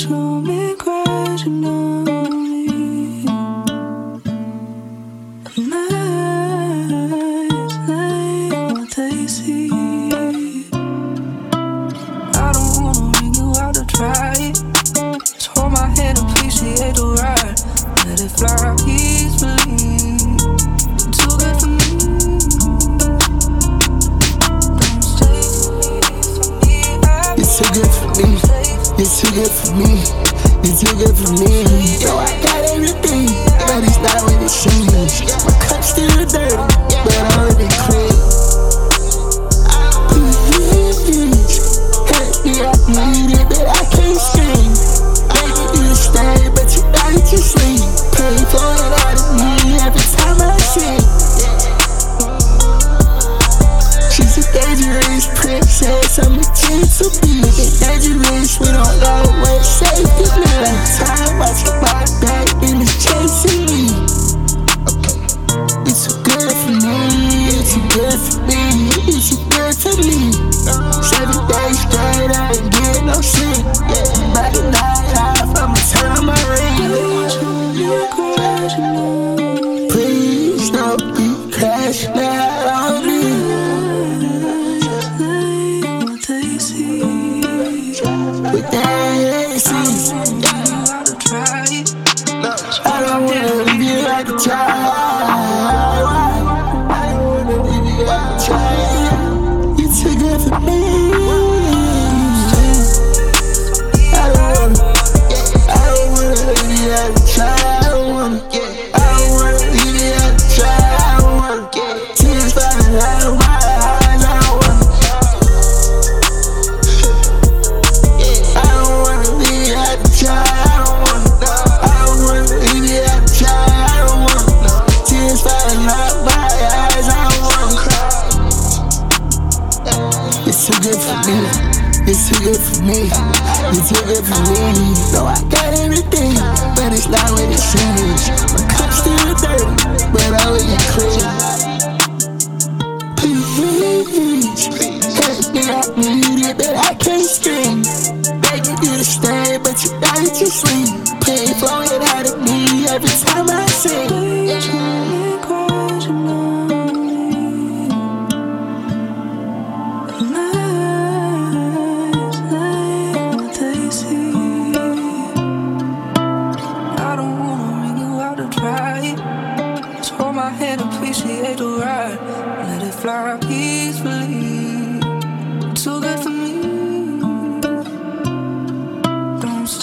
show me crashing on me. Nights ain't what they see. I don't wanna bring you out to try it. Just hold my hand, appreciate the ride. Let it fly easily. Too good for me. Don't stay for me. You're too good for me. You're too good for me. You're too good for me. Yo, I got everything, but it's not what it seems. My cup's still dirty, but I'm already clean. Please, help me, I need it, but I can't scream. Begging you to stay, but you like to sleep. Pay for it out of me every time I sing. She's a dangerous princess, I'm a gentle beast. Dangerous, we don't know where safety lives. Time watching my back and it's chasing me. It's too good for me, it's too good for me, it's too good for me. 7 days straight, I ain't getting no sleep. By the night off, I'ma turn on my ring. Please don't be crashing out on me. With that AC, I don't wanna leave you like a child. I don't wanna leave you like a child. You're too good for me. I don't wanna leave you like a child. I don't wanna leave you like a child. Tears falling out of my eyes. I don't wanna leave you like a child. Tears falling out my eyes. I don't wanna cry. It's too good for me. It's too good for me. It's too good for me. No, I got everything, but it's not what it seems. My cup's still dirty, but I already clean. Please, help me, I need it, but I can't scream. Begging you to stay, but you like to sleep. Pain flowing out of me every time I sing. Appreciate the ride, let it fly peacefully. Too good for me. Don't